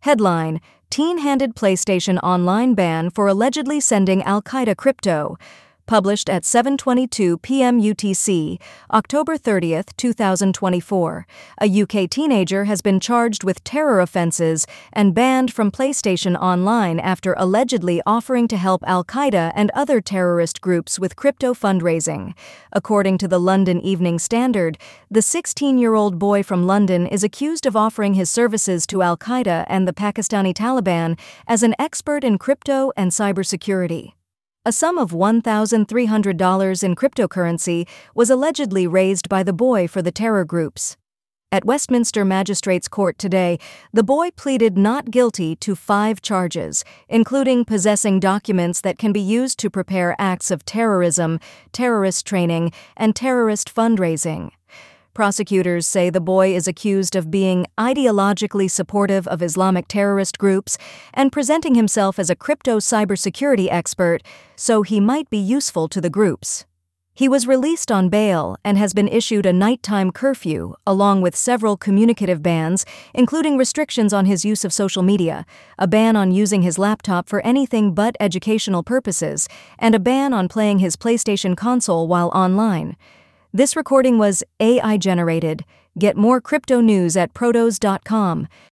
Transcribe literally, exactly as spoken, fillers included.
Headline: Teen-handed PlayStation Online ban for allegedly sending Al-Qaeda crypto. Published at seven twenty-two p m U T C, October thirtieth, two thousand twenty-four. A U K teenager has been charged with terror offenses and banned from PlayStation Online after allegedly offering to help Al-Qaeda and other terrorist groups with crypto fundraising. According to the London Evening Standard, the sixteen-year-old boy from London is accused of offering his services to Al-Qaeda and the Pakistani Taliban as an expert in crypto and cybersecurity. A sum of one thousand three hundred dollars in cryptocurrency was allegedly raised by the boy for the terror groups. At Westminster Magistrates Court today, the boy pleaded not guilty to five charges, including possessing documents that can be used to prepare acts of terrorism, terrorist training, and terrorist fundraising. Prosecutors say the boy is accused of being ideologically supportive of Islamic terrorist groups and presenting himself as a crypto cybersecurity expert, so he might be useful to the groups. He was released on bail and has been issued a nighttime curfew, along with several communicative bans, including restrictions on his use of social media, a ban on using his laptop for anything but educational purposes, and a ban on playing his PlayStation console while online. This recording was A I generated. Get more crypto news at protos dot com.